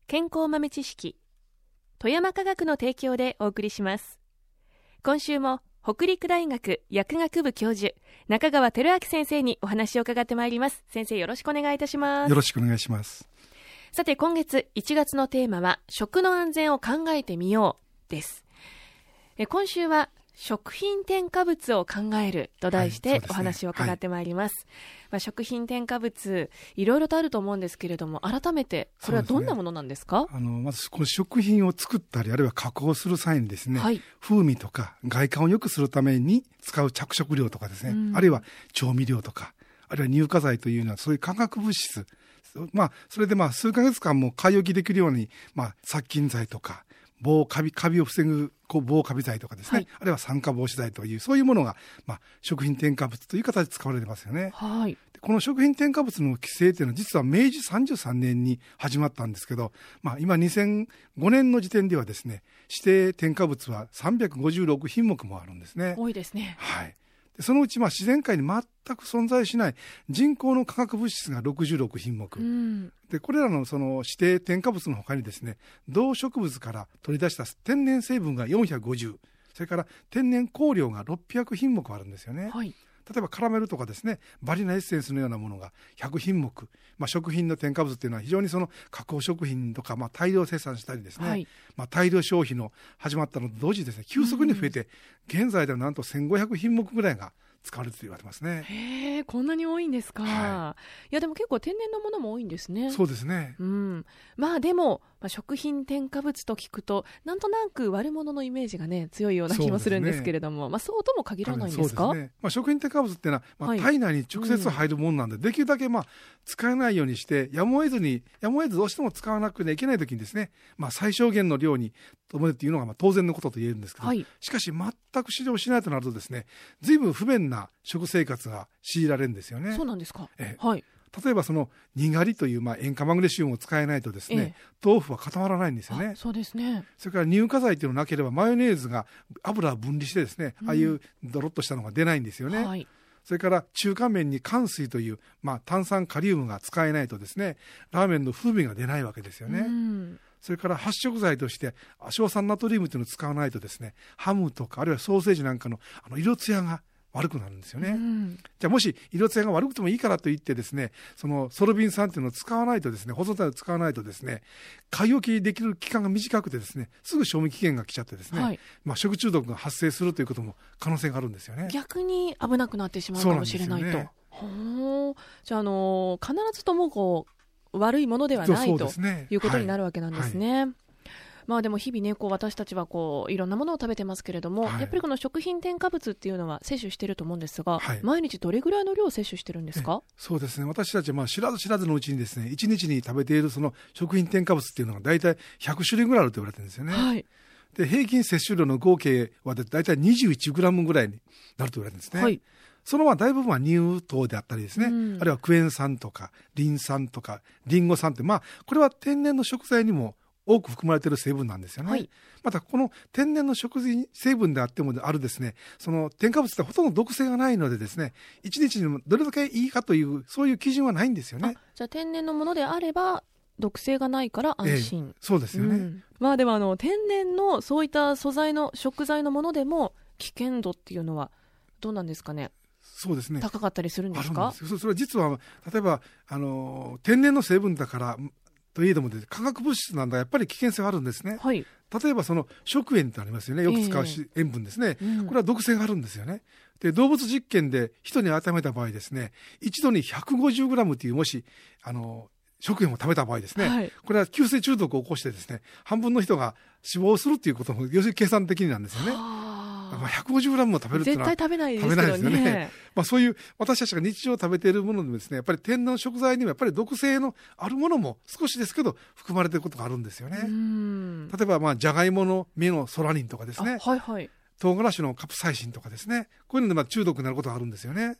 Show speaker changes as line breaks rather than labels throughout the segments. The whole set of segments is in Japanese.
健康豆知識、富山科学の提供でお送りします。今週も北陸大学薬学部教授中川照明先生にお話を伺ってまいります。先生、よろしくお願いいたします。
よろしくお願いします。
さて、今月1月のテーマは食の安全を考えてみようです。今週は食品添加物を考えると題してお話を伺ってまいります。食品添加物いろいろとあると思うんですけれども、改めてそれはどんなものなんですか？
まずこの食品を作ったりあるいは加工する際にですね、
はい、
風味とか外観を良くするために使う着色料とかですね、あるいは調味料とかあるいは乳化剤というのはそういう化学物質、それで数ヶ月間も買い置きできるように、殺菌剤とかカビを防ぐ防カビ剤とかですね、あるいは酸化防止剤というそういうものが、食品添加物という形で使われてますよね。
はい、
でこの食品添加物の規制というのは実は明治33年に始まったんですけど、今2005年の時点ではですね、指定添加物は356品目もあるんですね。
多いですね。
はい。でそのうち自然界に全く存在しない人工の化学物質が66品目、でこれらのその指定添加物の他にですね、動植物から取り出した天然成分が450、それから天然香料が600品目あるんですよね。
はい、
例えばカラメルとかですね、バニラエッセンスのようなものが100品目、食品の添加物というのは非常にその加工食品とか、大量生産したりですね、はい、大量消費の始まったのと同時にですね、急速に増えて、現在ではなんと1500品目ぐらいが使われると言われますね。
へえ、こんなに多いんですか。はい、いやでも結構天然のものも多いんですね。
そうですね。
でも、食品添加物と聞くとなんとなく悪者のイメージがね強いような気もするんですけれども、そうとも限らないんですか？
そうですね。食品添加物っていうのは、体内に直接入るものなんで、できるだけ使えないようにしてやむを得ずどうしても使わなくてはいけないときにですね、最小限の量に止めるというのが当然のことと言えるんですけど、しかし全く指導しないとなるとですね、随分不便な食生活が強いられるんですよね。
そうなんですか。
はい。例えばそのにがりという塩化マグネシウムを使えないとですね、豆腐は固まらないんですよね。
そうですね。
それから乳化剤というのがなければマヨネーズが油を分離してですね、ああいうドロッとしたのが出ないんですよね。はい、それから中華麺に甘水という、炭酸カリウムが使えないとですね、ラーメンの風味が出ないわけですよね。それから発色剤として硝酸ナトリウムというのを使わないとですね、ハムとかあるいはソーセージなんかの色艶が悪くなるんですよね。じゃあもし色艶が悪くてもいいからといってですね、そのソルビン酸というのを使わないとですね、保存剤を使わないとですね、買い置きできる期間が短くてですね、すぐ賞味期限が来ちゃってですね、食中毒が発生するということも可能性があるんですよね。
逆に危なくなってしまうかもしれないと。じゃあ、必ずとも悪いものではないということになるわけなんですね。でも日々ね、私たちはいろんなものを食べてますけれども、やっぱりこの食品添加物っていうのは摂取してると思うんですが、毎日どれぐらいの量を摂取してるんですか？そうですね、
私たちは知らず知らずのうちにですね、1日に食べているその食品添加物っていうのが大体100種類ぐらいあると言われてるんですよね。で平均摂取量の合計は大体21グラムぐらいになると言われてるんですね。その大部分は乳糖であったりですね、あるいはクエン酸とかリン酸とかリンゴ酸って、これは天然の食材にも多く含まれている成分なんですよね。またこの天然の食事成分であってもあるですね、その添加物ってほとんど毒性がないのでですね、1日にどれだけいいかというそういう基準はないんですよね。
じゃあ天然のものであれば毒性がないから安心。
そうですよね。
でも天然のそういった素材の食材のものでも危険度っていうのはどうなんですかね？
そうですね、
高かったりするんですか？
それは実は例えば天然の成分だからといえども、化学物質なんだやっぱり危険性があるんですね。例えばその食塩ってありますよね、よく使う塩分ですね、これは毒性があるんですよね。で動物実験で人に当てはめた場合ですね、一度に150グラムというもし食塩を食べた場合ですね、これは急性中毒を起こしてですね、半分の人が死亡するということも要するに計算的になんですよね。150グラムも食べるっていうのは
絶対食べないですけどね。
そういう私たちが日常食べているものでもですね、やっぱり天然の食材にはやっぱり毒性のあるものも少しですけど含まれていることがあるんですよね。例えばじゃがいもの実のソラニンとかですね、唐辛子のカプサイシンとかですね、こういうので中毒になることがあるんですよね。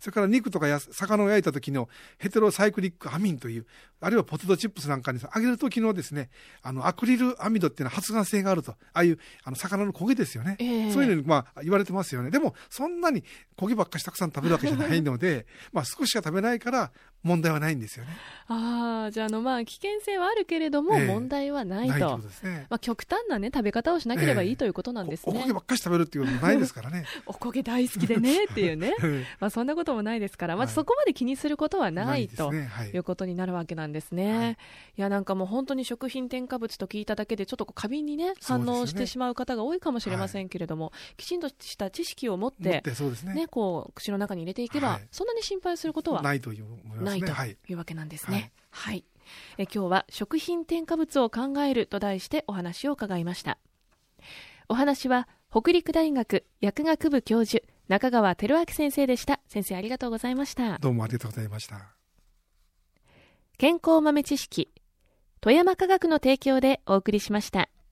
それから肉とか魚を焼いた時のヘテロサイクリックアミンという、あるいはポテトチップスなんかに揚げる時のですね、アクリルアミドっていうのは発がん性があると、ああいう魚の焦げですよね、そういうのに言われてますよね。でもそんなに焦げばっかしたくさん食べるわけじゃないので少ししか食べないから問題はないんですよね。
じゃあ危険性はあるけれども問題はないと、ないとですね。極端なね食べ方をしなければいいということなんですね。
お焦げばっかり食べるっていうこともないですからね
お焦げ大好きでねっていうねそんなこともないですから、そこまで気にすることはない、ということになるわけなんですね。いや、なんかもう本当に食品添加物と聞いただけでちょっと過敏にね反応してしまう方が多いかもしれませんけれども、きちんとした知識を持って口の中に入れていけば、そんなに心配することはないというわけなんですね。今日は食品添加物を考えると題してお話を伺いました。お話は北陸大学薬学部教授中川輝明先生でした。先生、ありがとうございました。
どうもありがとうございました。
健康豆知識、富山科学の提供でお送りしました。